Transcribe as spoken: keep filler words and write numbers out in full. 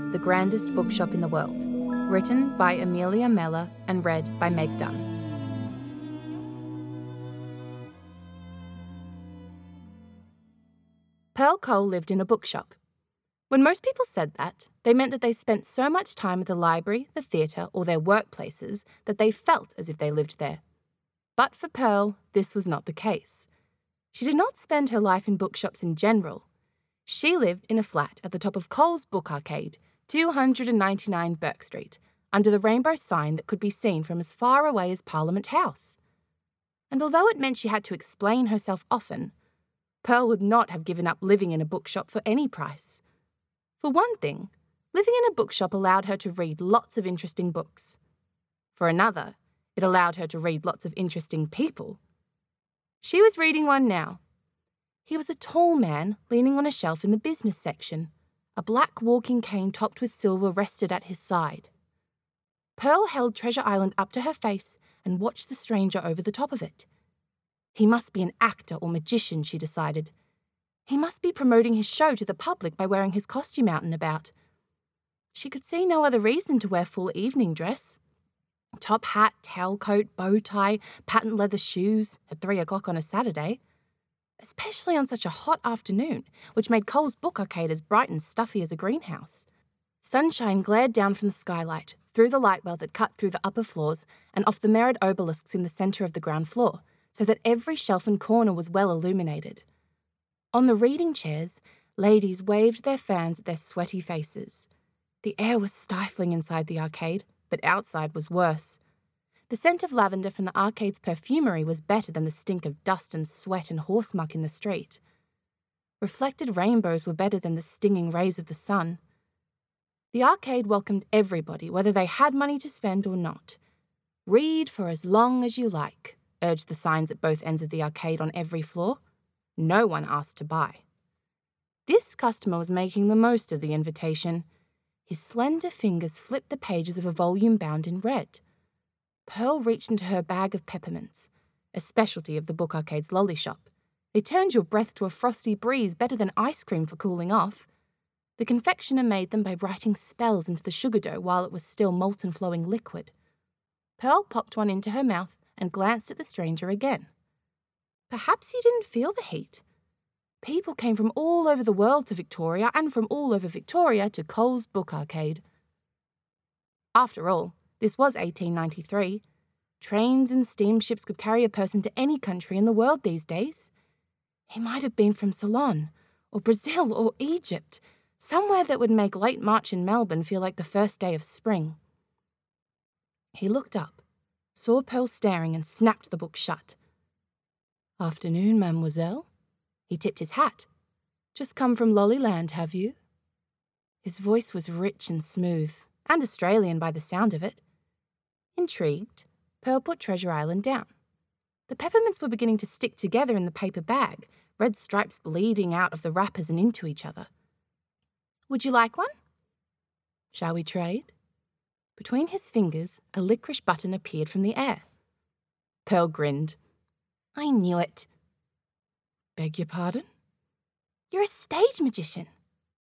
The Grandest Bookshop in the World, written by Amelia Meller and read by Meg Dunn. Pearl Cole lived in a bookshop. When most people said that, they meant that they spent so much time at the library, the theatre, or their workplaces that they felt as if they lived there. But for Pearl, this was not the case. She did not spend her life in bookshops in general. She lived in a flat at the top of Cole's Book Arcade, two hundred ninety-nine Burke Street, under the rainbow sign that could be seen from as far away as Parliament House. And although it meant she had to explain herself often, Pearl would not have given up living in a bookshop for any price. For one thing, living in a bookshop allowed her to read lots of interesting books. For another, it allowed her to read lots of interesting people. She was reading one now. He was a tall man leaning on a shelf in the business section. A black walking cane topped with silver rested at his side. Pearl held Treasure Island up to her face and watched the stranger over the top of it. He must be an actor or magician, she decided. He must be promoting his show to the public by wearing his costume out and about. She could see no other reason to wear full evening dress. Top hat, tailcoat, bow tie, patent leather shoes at three o'clock on a Saturday. Especially on such a hot afternoon, which made Cole's Book Arcade as bright and stuffy as a greenhouse. Sunshine glared down from the skylight, through the light well that cut through the upper floors and off the mirrored obelisks in the centre of the ground floor, so that every shelf and corner was well illuminated. On the reading chairs, ladies waved their fans at their sweaty faces. The air was stifling inside the arcade, but outside was worse. The scent of lavender from the arcade's perfumery was better than the stink of dust and sweat and horse muck in the street. Reflected rainbows were better than the stinging rays of the sun. The arcade welcomed everybody, whether they had money to spend or not. Read for as long as you like, urged the signs at both ends of the arcade on every floor. No one asked to buy. This customer was making the most of the invitation. His slender fingers flipped the pages of a volume bound in red. Pearl reached into her bag of peppermints, a specialty of the Book Arcade's lolly shop. They turned your breath to a frosty breeze better than ice cream for cooling off. The confectioner made them by writing spells into the sugar dough while it was still molten flowing liquid. Pearl popped one into her mouth and glanced at the stranger again. Perhaps he didn't feel the heat. People came from all over the world to Victoria and from all over Victoria to Cole's Book Arcade. After all, this was eighteen ninety-three. Trains and steamships could carry a person to any country in the world these days. He might have been from Ceylon, or Brazil, or Egypt, somewhere that would make late March in Melbourne feel like the first day of spring. He looked up, saw Pearl staring and snapped the book shut. "Afternoon, mademoiselle." He tipped his hat. "Just come from Lollyland, have you?" His voice was rich and smooth, and Australian by the sound of it. Intrigued, Pearl put Treasure Island down. The peppermints were beginning to stick together in the paper bag, red stripes bleeding out of the wrappers and into each other. "Would you like one?" "Shall we trade?" Between his fingers, a licorice button appeared from the air. Pearl grinned. "I knew it." "Beg your pardon?" "You're a stage magician."